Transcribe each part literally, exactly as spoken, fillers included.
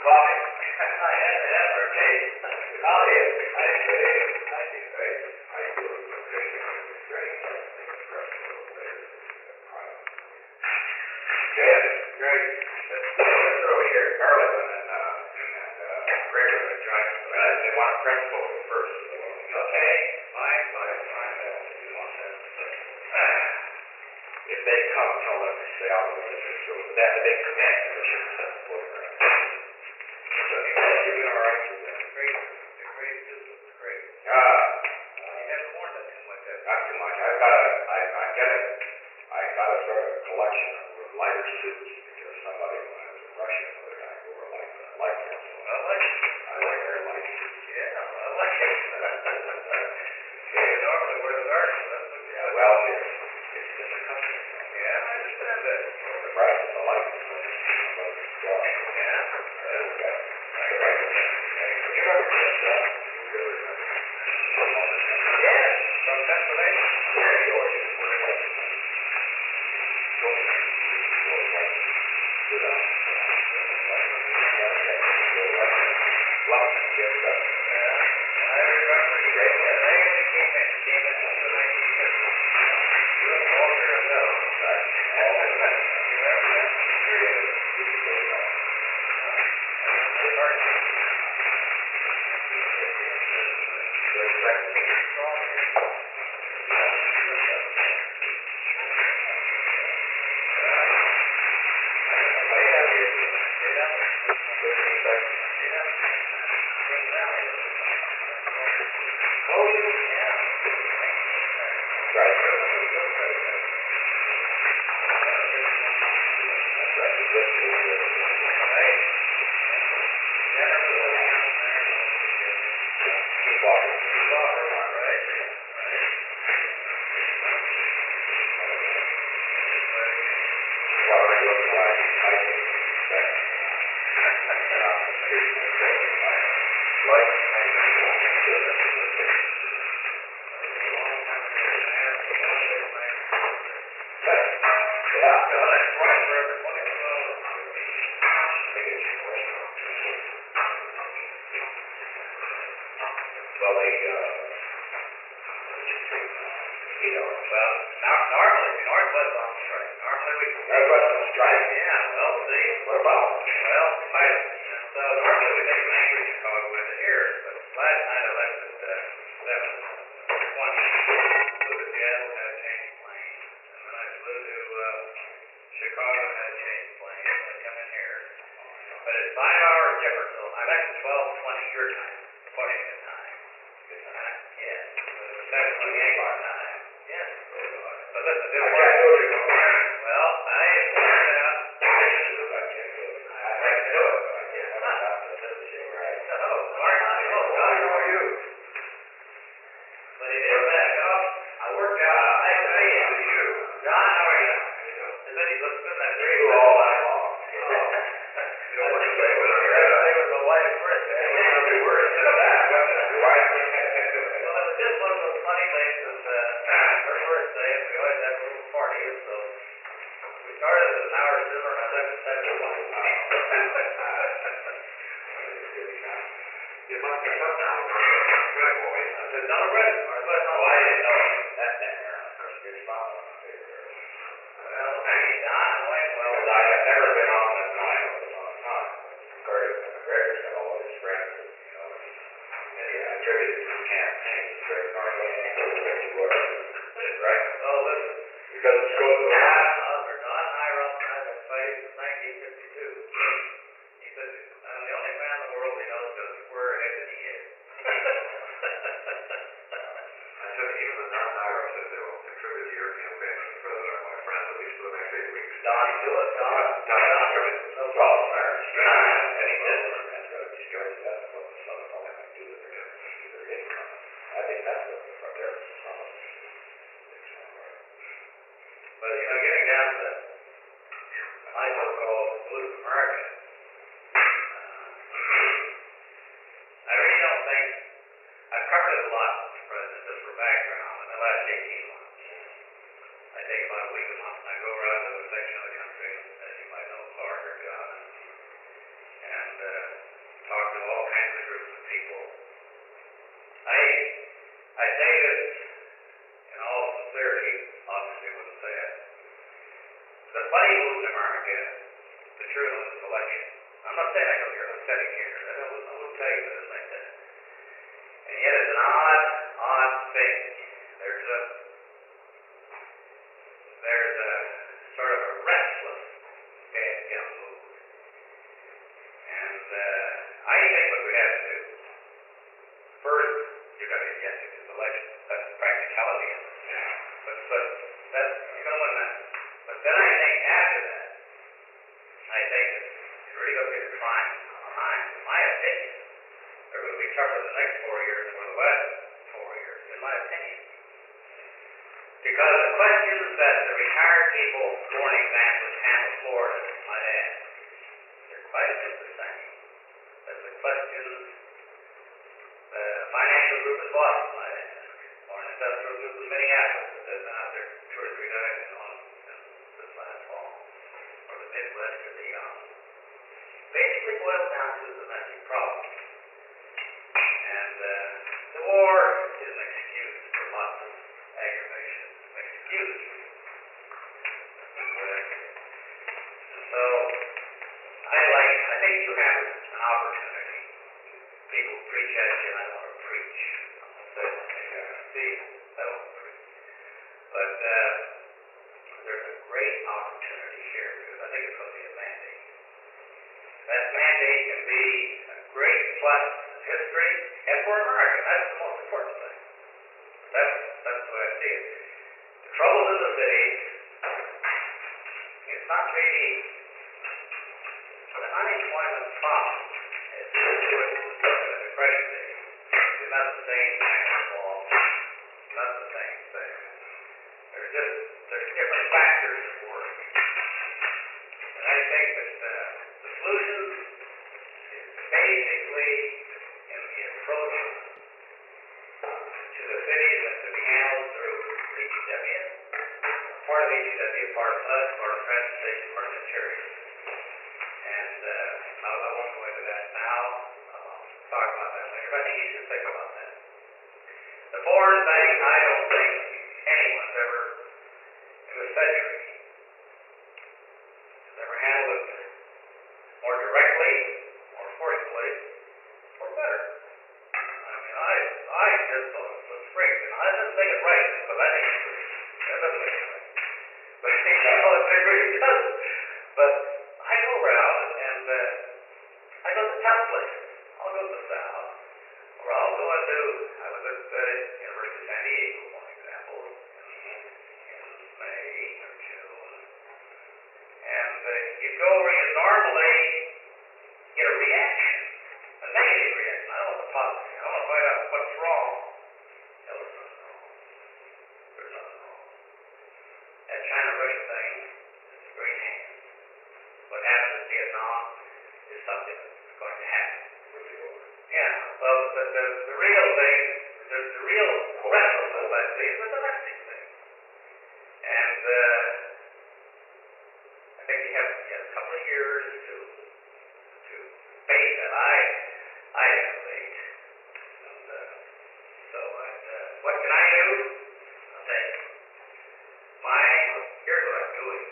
coffee. I had to have her cake. Coffee is nice to eat. Nice to eat. I do it with fish. It's great. Jan, great. Let's over here, Garland and, uh, and, uh, Gregor and John. Uh, they want a principal first. Okay. Fine, fine, fine. You want that. If they come, tell them to stay out of the district. So that they command commission to work around. So you've been all right through that. Great. Great. Great. Uh, you haven't worn that too much. Not too much. I've got a, I, I get it. I got to start a collection of lighter suits because somebody when I was in Russia, another guy wore like light suits. I like it. I like very light suits. Yeah, I like it. You normally wear the dark, so that's what you yeah, well, it's, it's just a custom. Yeah, I understand that. The price is a light. Yeah. Okay. You remember this, uh, you really remember. Yes, from Pennsylvania. Yeah, you always used to wear light. Well, they, uh, you know, well, normally, Northwest on strike. Normally we... Northwest on strike? Yeah, well, see. What about? Well, pilots. And so normally we take language and call it with it here, but last night I left at uh, seven twenty. Flew to Seattle, had a change plane. And then I flew to uh, Chicago, had a change plane. And I come in here. But it's five hours difference, so I left at twelve twenty your time, Washington time. Yes. seven twenty-eight our time. Yes. So that's the difference. I can't do it. Well, I figured out. I can't do it. I can't do it. I can't stop the servicing right. Oh, Martin. Oh, John, how are you? But he did back up. I worked out. I can see him. You. John, how are you? And then he looks good in that green. You all night long. You don't want to play with her. I was a white friend. I can't be worried about that. Why? Well, this one was funny things is uh, her birthday, and we always have a little party, and so we started at an hour sooner, and I left at seven o'clock. You must be up now. Good boy. I said, no, Red. Oh, I didn't know that thing there. Of course, good spot on the paper. Well, Don, well, I have never been on that time. It was on time. Curtis McGregor's got all his friends, you know. And he attributed to his campaign to Greg Northwest. Right? Oh, listen. Because it's goes to the last other. Don Hiram had been fighting since nineteen fifty-two. He said, I'm the only man in the world he knows just where headed he is. I said, even the Don Hiram said they will contribute to your campaign as president of my friends, at least for the next eight weeks. Don, do it. Don, Don, Don, no problem, sir. And he did. That's got to be scary. That's what the Southern only can do to their income. I think that's what from their problem. But, you know, getting down to the my so-called blues American, uh, I really don't think, I've covered it a lot, Mister President, just for background, in the last eighteen months. I take about a week a month, and I go around to the section of the country, as you might know, Florida, John, and, and uh, the funny move in America, the journalist election. I'm not saying I know you're upsetting here. I will, I will tell you that it's like that. And yet it's an odd, odd thing. There's a, there's a sort of a restless bad gum mood. And uh, I think what we have to do, first, you've got to get yes to this election. That's practicality. But, but that's, you know, when that, but then I think after that, I think it's really going to be the trying time. In my opinion, they're going to be tougher the next four years than the last four years, in my opinion. Because the questions that the retired people, for an example, in Tampa, Florida, might ask, they're quite just the same as the questions the financial group in Boston might ask, or an industrial group in Minneapolis that has been out there two or three times on this last fall, or the Midwest or beyond. Basically boils down to the domestic problem. And uh, the war is an excuse for lots of aggravation. An excuse. And, uh, and so, I like, I think you have an opportunity. People preach at you, and I don't want to preach. I'm going to say maybe I can see it. I don't want to preach. But uh, there's a great opportunity here because I think it's going to be a mandate. That mandate can be a great plus in history and for America. That's the most important thing. That's, that's the way I see it. The troubles in the cities, it's not really the unemployment problem as it was in the credit days. It's not the same kind of law. It's not the same thing. There's just there's different factors at work. And I think that uh, the solution is basically in the approach to the cities that to be handled through H E W. Part of H E W, part of us, part of transportation, part of materials. And uh, I, I won't go into that now. I'll talk about that later. But I think you should think about that. The foreign thing, I don't think anyone's ever in the century has ever handled it more directly, more forcefully, or better. I mean, I I just thought it was great. And I didn't think it right, but I think it's great. That doesn't make it right. But you know, it really doesn't. But I go around and uh, I go to tough places. I'll go to the South, or I'll go into, I was at the University of San Diego, for example, in, in May or June. And uh, you go where you normally get a reaction, a negative reaction. I don't want the positive. I want to find out what's wrong. No, there's nothing wrong. There's nothing wrong. That China-Russia thing is a great hand. What happened in Vietnam is something that's going to happen. Yeah, well, the, the, the real thing, the, the real restlessness, I see, is the domestic thing. And uh, I think you have, you have a couple of years to to face that. I I have late. And uh, so, I'd, uh, what can I do? I'll tell you. My, here's what I'm doing.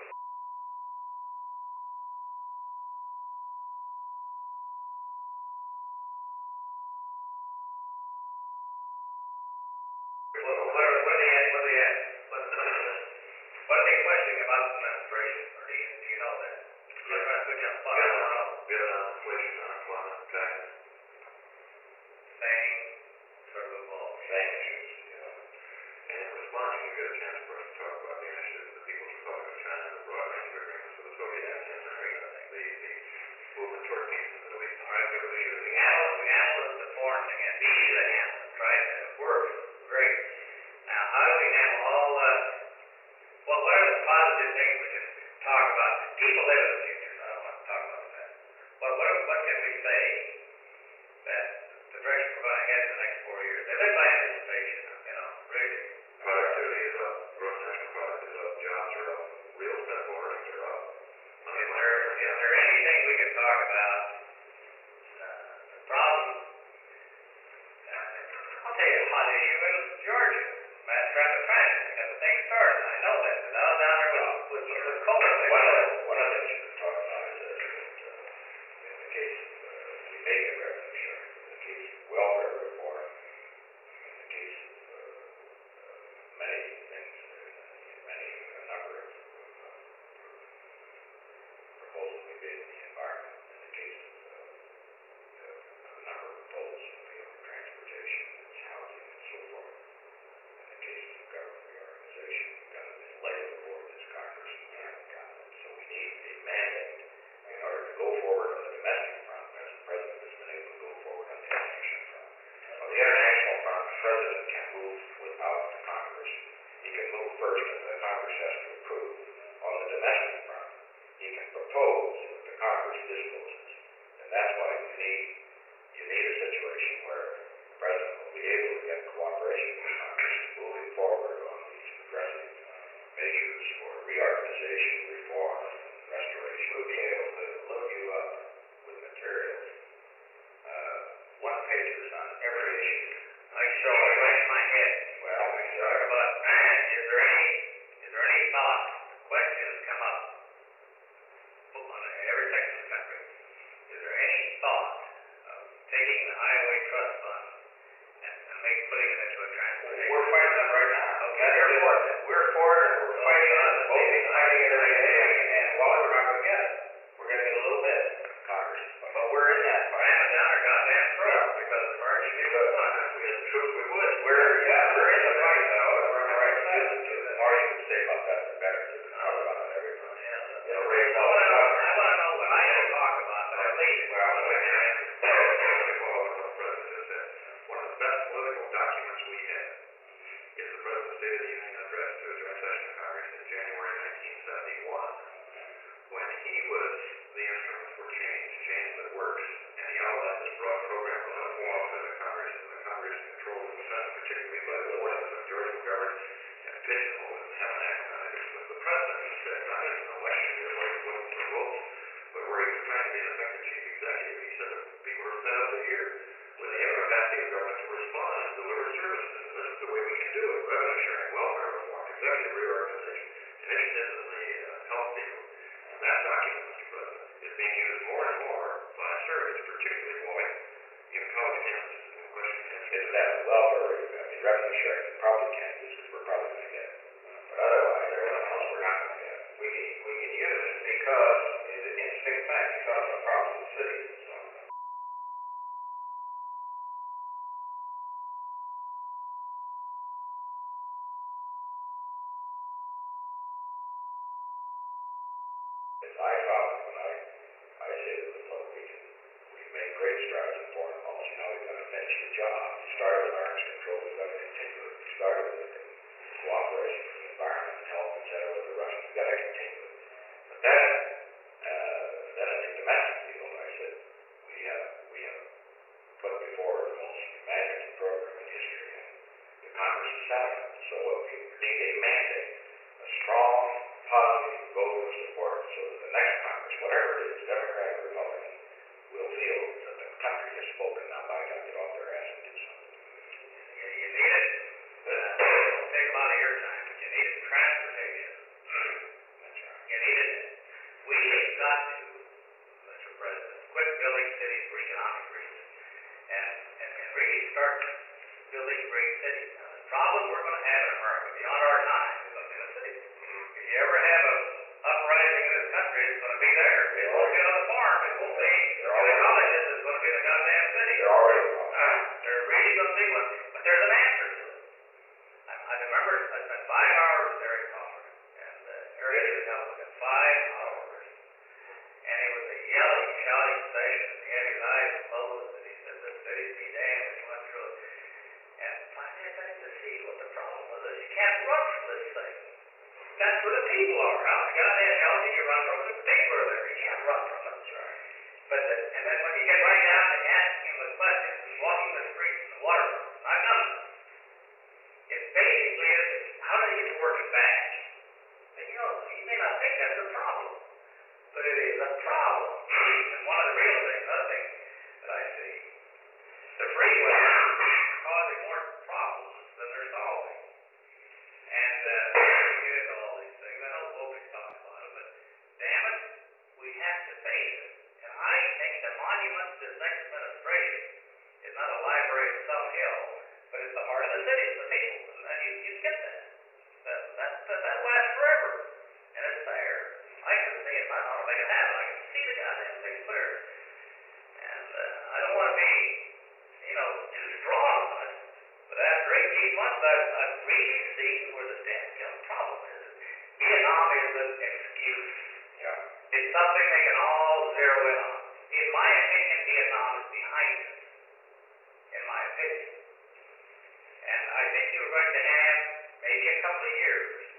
What are, what are they at? What are they at? What, what are they questioning about the administration? Or do you, do you know that? I'm not trying to put you on the spot. Vietnam, Vietnam, inflation, unemployment, taxes. Same sort of involved. Same issues, yeah. And in responding, you get a chance for us to talk about the initiatives of the People's Republic of China and the broad range of agreements with the Soviet Union and the, the movement toward peace in the Middle East. All right, we, we, we handled, we handled the foreign thing. It's easy to handle it, right? And it works. Great. Now, how do we handle all the, well, what are the positive things we can talk about? People live in the future, so I don't want to talk about that. But what, what can we say first, and the Congress has to approve. On the domestic front, he can propose that the Congress disposes. And that's why you need you need a situation where the President will be able to get cooperation from Congress moving forward on these progressive uh, measures for reorganization, reform, and restoration. We'll be able to load you up with materials, uh, one pages on every issue. I show it right in my head. Well, We talk about, is there any, is there any thought, questions come up on every section of the country. Is there any thought of taking the highway trust fund and, and make, putting it into a transportation? we're fighting that right now. Okay, you're for it. We're for it, and we're Okay, fighting it. uh, Both maybe- fighting it every day, and, and well, we're not going to get it. We're going to get a little bit, Congress. But we're in that fight. Ram it down our goddamn throat because the American people want it. If we had the troops, we would. We're, yeah, we're in the fight, though, and we're on the right side of it. The more you can say about that, the better. You can talk about it every time. Yeah, It'll raise I all want the to know, Congress. I want to know what I can talk about, but at least, Well, let me let me follow up on what the President just said. One of the best political documents we have is the President's State of the Union address to a joint session of Congress in January nineteen seventy-one, when he was the instrument for change, change that works, and he outlined this broad program of reform that the Congress and the Congress controlled in the Senate, particularly by the forces of George McGovern, and pigeonholed it and have an act on it. It was the President who said, not as an election year where he was looking for votes, but where he was trying to be an effective chief executive. He said that people are fed up to hear with the incapacity of government to respond and deliver services. And this is the way we can do it. Revenue sharing, welfare reform, executive reorganization, initiatives in the uh, health field. And that document, Mister President, is being used more and more by surveys, particularly involving even college campuses. And the question is, It's that welfare rate. I mean, revenue sharing we probably can't use because we're probably going to get it. But otherwise, everything else we're not going to get. We can, we can use it because, in the interesting fact, you talk about problems in cities and so on. As I found it when I, I say to the folk, we can, we've made great strides in foreign policy. Now we've got to finish the job. We started with arms control. We've got to continue it. We started with it in cooperation for the environment, health, et cetera, with the Russians. We've got to continue it. But then, uh, then in the domestic field, I said, we have, we have put before the most imaginative program in history, and the Congress is selling it. So what we need a mandate, a strong, positive vote of support, so that the next Congress, whatever it is, Democrat or Republican, will feel that the country has spoken. Now, by God, get off their ass and do something. you, you need it. Uh, It'll take a lot of your time, but you need it in transportation. That's right. You need it. We have got to, Mister President, quit building cities for economic reasons and, and, and really start building great cities. Now, the problem we're going to have in America beyond our time is going to be in the cities. If you ever have a uprising in this country, it's going to be there. It won't be on the farm. It won't be in the colleges. It's going to be in the goddamn city. They're already Uh, They're really going to be one. But there's an answer to it. I, I remember I spent five hours with Eric Crawford, and uh, Eric did help with it. Five hours. And it was a yelling, shouting session. He had his eyes closed, and he said, the cities be damned, and he went through it. And finally I got him to see what the problem was. Is you can't run from this thing. That's where the people are. Out in the goddamn hell can you run from it? The people are there. You can't run from it. But the, and then when you get right down to asking him the questions, walking the streets and the waterfronts, and I've done it. It basically is, how do these work fast? And you know, you may not think that's a problem, but it is a problem. And one of the real things, other thing that I see, the freeways are causing more problems than they're solving. And uh, we get into all these things. I know folks talk about it, but damn it, we have to face it. And I think the monument to this next administration is not a library in some hill, but it's the heart of the city, it's the people. And, and you, you get that. That, that, that. that lasts forever. And it's there. I can see it. I don't want to make it happen. I can see the goddamn thing clear. And uh, I don't want to be, you know, too strong on it. But after eighteen months, I've, I've really seen where the damn problem is. Vietnam is an excuse. Yeah. It's something they can all zero in on. In my opinion, Vietnam is behind us. In my opinion. And I think you're going to have maybe a couple of years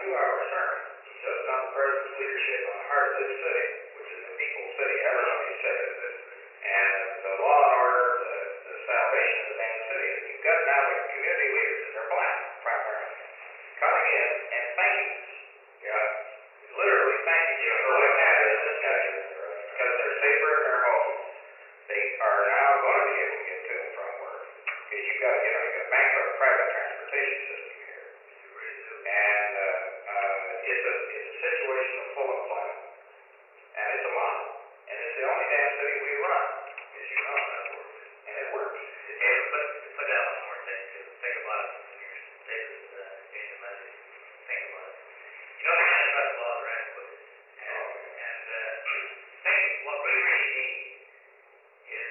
two-hour sermon just on the President's leadership on the heart of this city, which is a people's city, everybody says it, and the law and order, the, the salvation of the damn city. And you've got now the community leaders, and they're black, primarily, coming in and thanking us. Yeah, literally thanking you for what happened in this country, because they're safer in their homes. They are now going to be able to get to and from work, because you've got, you know, you've got a bankrupt private transportation system here. And uh, uh, it's a it's a situation of full employment, and it's a model, and it's the only damn city we run, as you know, that works, and it works. Hey, but to put out one more thing too. Think about it when you're David uh, gave the message. Think about it. You know the antitrust laws are adequate, and and uh, think what we really need is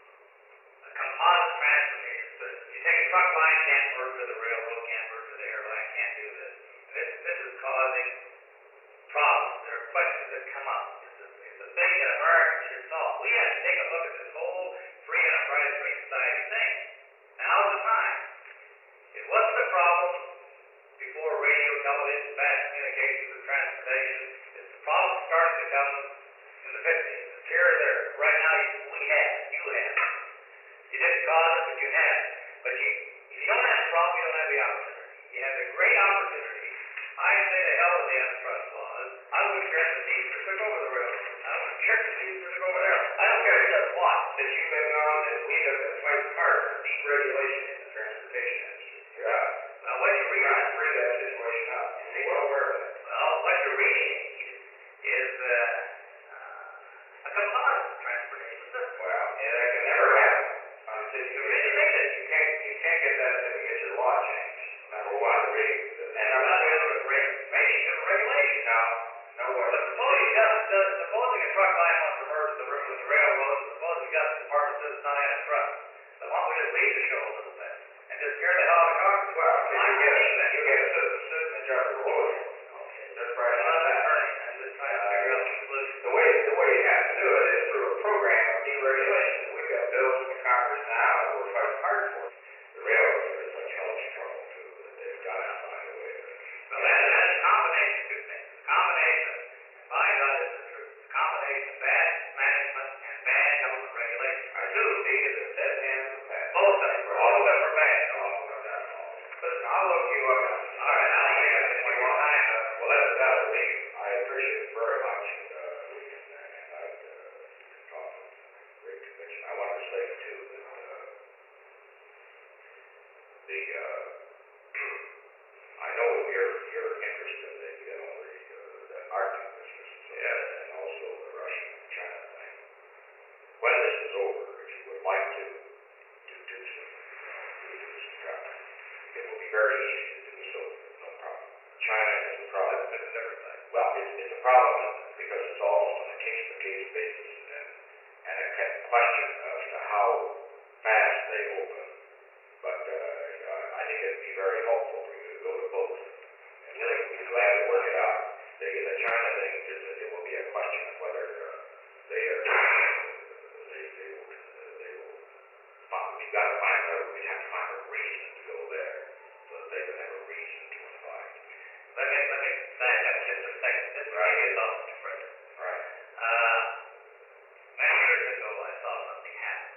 a composite transportation system. You take a truck line, can't merge with a railroad, can't merge with an airline, can't do this. This this is causing problems. There are questions that come up. It's a, it's a thing that Americans should solve. We have to take a look at this whole free enterprise, free society thing. Now's the time. It wasn't a problem before radio, television, fast communications, and transportation. It's the problem that started to come in the fifties. It's here or there. Right now, we have. You have. You didn't cause it, but you have. But you, if you don't have the problem, you don't have the opportunity. You have a great opportunity. I say to hell with the antitrust laws. I wouldn't care if the Teamsters took over the railroad. I wouldn't care if the Teamsters took over there. I don't care who does what. That you've been on, that we have been fighting hard for deregulation in the transportation industry. Yeah. Now, what you're We're reading, trying to free that situation up. And they well aware of that. well, what you're reading is uh, uh, a composite transportation system. Well, yeah, that can never happen until you really make it. You can't, you can't get that until you get your law changed. Number one, really. And I'm not going to reg- maybe even regulation. No, no way. But suppose you got, uh, supposing a truck line wants to merge the room with the railroad, suppose you got the department says it's not antitrust. Then why don't we just leave the show a little bit and just scare the hell out of the Congress? Well, I'm you getting get, that. you get a citizen, citizen judge of the lawyer. Okay. That's I'm right. not an attorney. I'm just trying to figure out the solution. The way, the way you have to do it is through a program of deregulation. We've got bills in the Congress now that we're fighting hard for. The railroads are in such hellish trouble too that they've got to find a way to. Well, that, that's a combination of two things. A combination, and by God, it's the truth. It's a combination of bad management and bad government regulation. I do see it as dead hands of past. Both of them. All of them are bad. Oh, no doubt. Listen, I'll look you up. All right, I'll leave it for your time. Well, that's that would be. I appreciate it very much. Uh, we can, and I uh, talk with great conviction. I want to say too that uh, the uh, I know you're you're interested in the you know the uh, the Arctic business, yes, and also the Russian and China thing. When this is over, if you would like to to do some uh, do some stuff, it will be very easy to do so. No problem. China is a problem. It's everything. Well, it's it's a problem because it's almost on a case by case basis, and and a question as to how fast they open. But uh, I think it'd be very helpful for you to go to both, and really we'd be glad to work it out. The, the China thing, just it will be a question of whether uh, they are they they will uh, they will. Find, we've got to find out. We have to find a reason to go there, so that they would have a reason to invite. Let me let me back up just a second. This is right. Is off the president. Right. Uh, many years ago, I saw something happen,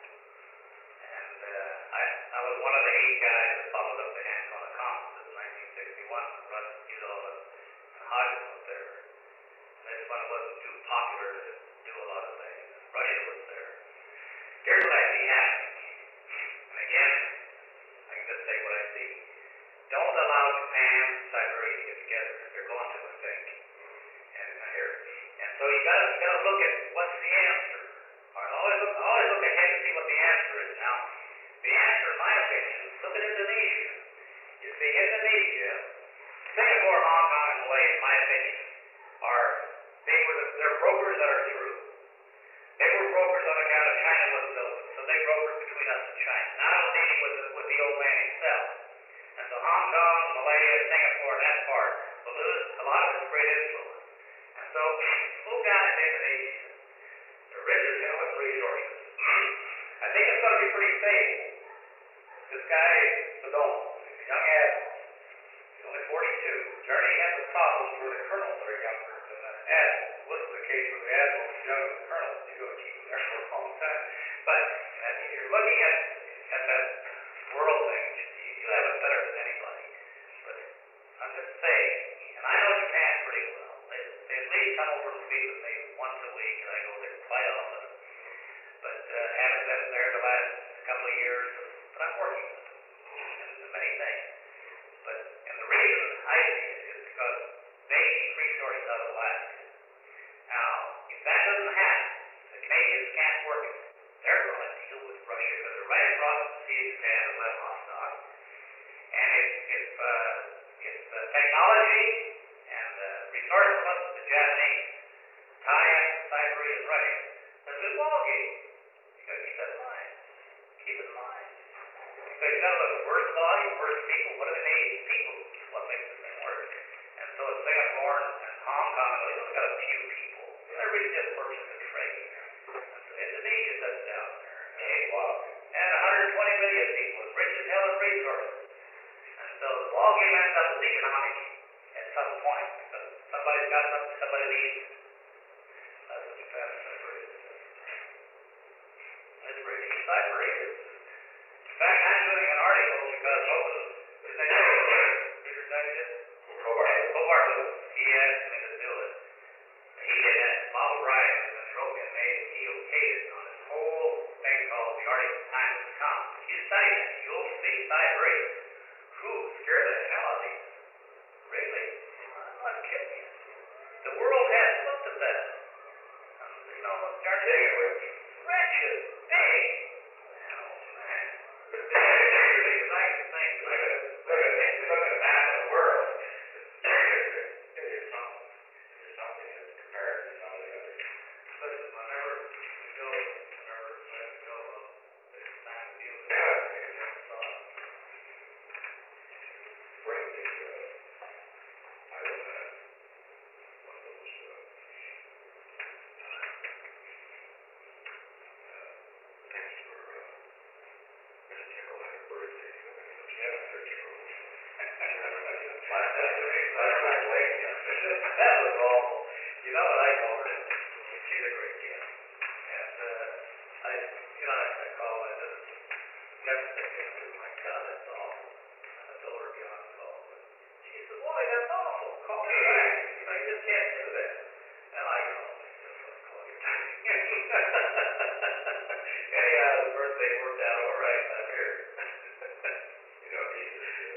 and uh, I I was one of the eight guys that followed up the Ancona conferences in nineteen sixty-one when Russ Udall and, and Hodges was there. And this one wasn't too popular to do a lot of things. Russia was there. Here's what I see happening. And again, I can just say what I see. Don't allow Japan and Siberia to get together. They're going to, I think. And I hear. And so you got to you got to look at what's the answer. All right, always look, always look ahead to see what the answer is. Now, the answer, in my opinion, look at Indonesia. You see, Indonesia, Singapore, Hong Kong, and Malaysia, in my opinion, are they were the, they're brokers that are true. They were brokers on account of China wasn't open, so they brokered between us and China. Now I'm dealing with the, with the old man himself. And so Hong Kong, Malaya, Singapore, that part will lose a lot of its great influence. And so move down into Indonesia. The richest, you know, its resources. I think it's going to be pretty stable. This guy, Sadon, a young admiral, he's only forty-two. He's already had the top out of whack. Now, if that doesn't happen, the Canadians can't work it. They're going to deal with Russia because they're right across the Sea of Japan and Vladivostok. And if, if, uh, if uh, technology and uh, resourcefulness of the Japanese tie up Siberia and Russia, it's a new ballgame. You got to keep that in mind. Keep it in mind. Because you got to look at worst volume, worst people. What do they need? People. What makes this thing work? And so in Singapore and, and Hong Kong, they only got a few people. They're really just merchants of trade. And so Indonesia sits down there. Okay? Wow. And one hundred twenty million people with rich as hell in resources. And so the ballgame ends up as economic at some point. Because somebody's got something somebody needs. That's what Japan and Siberia is. It's pretty neat. Siberia is. In fact, I'm doing an article because Hobart, his name is Peter Duggan. Hobart. Hobart, he asked me to do it. He did it. Bob O'Brien, the Trojan made, he okayed it on this whole thing called the Arctic Time Has Come. You study that, you'll see Siberia. Who scared the hell out of you? Really? I'm not kidding you. The world has looked at that. Um, you know, they're rich. Riches. Big. Oh, man. It's an exciting thing. Look at, look at, look at that in the world. It is something. It is something that's compared to some of the others. Listen, whenever we go, whenever we have to go, well, it's time to deal with it. Take a different thought. Bring the, uh, title of that, one of those, uh, uh, things for, uh, Mister Tickle had her birthday. She had a picture of her. That was awful. You know what I told her? She's a great kid. And, uh, I, you know, I, I called her, I just kept thinking, oh my God, that's awful. And I told her to be on the phone. But she said, Wally, that's awful. Call me back. You know, you just can't do that. And I go, just let me call you back. Anyhow, the birthday worked out all right. I'm here. You know, he is, uh,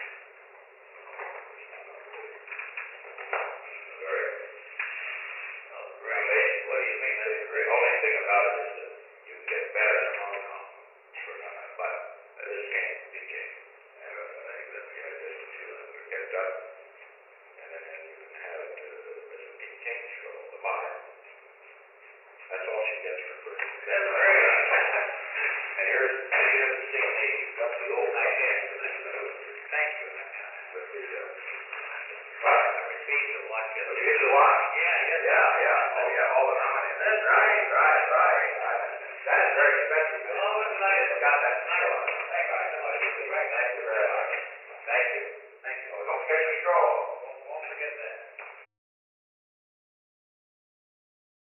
very, Oh, great. What do you mean that's the great? only thing about it is that you can get better in Hong Kong, for nothing, but this game, big game. Yeah, I think that's Yeah, just to get it done. And then you can have it, uh, Missus King King's show, the bar. That's all she gets for her birthday. That's very nice. And here's, and you have to see me, that's the old I guy. did. Thank you. With the, uh, I refuse to watch it. you get to watch? Yeah, yes. Yeah, yeah, oh yeah, all the nominees. That's right, right, right.